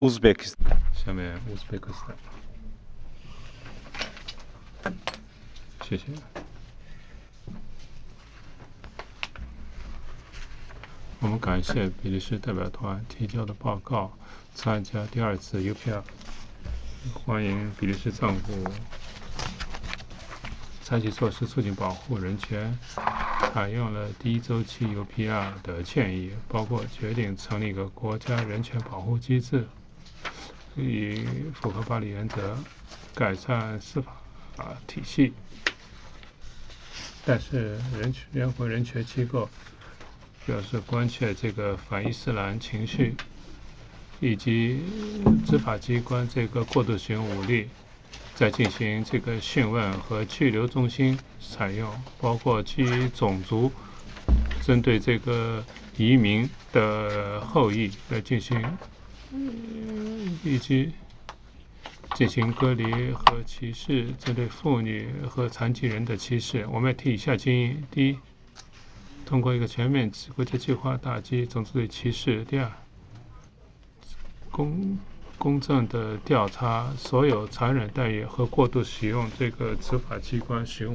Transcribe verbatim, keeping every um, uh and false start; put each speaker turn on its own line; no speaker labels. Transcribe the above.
Uzbekistan。
下面乌兹别克斯坦，谢谢。我们感谢比利时代表团提交的报告，参加第二次 U P R， 欢迎比利时政府采取措施促进保护人权，采用了第一周期 U P R 的建议，包括决定成立一个国家人权保护机制，以符合巴黎原则，改善司法啊体系。但是人权联合人权机构表示关切这个反伊斯兰情绪，以及执法机关这个过度使用武力，在进行这个讯问和拘留中心采用，包括基于种族针对这个移民的后裔来进行，以及进行隔离和歧视，针对妇女和残疾人的歧视。我们提以下建议：第一，通过一个全面国际计划打击种族的歧视；第二，公公正的调查所有残忍待遇和过度使用这个执法机关使用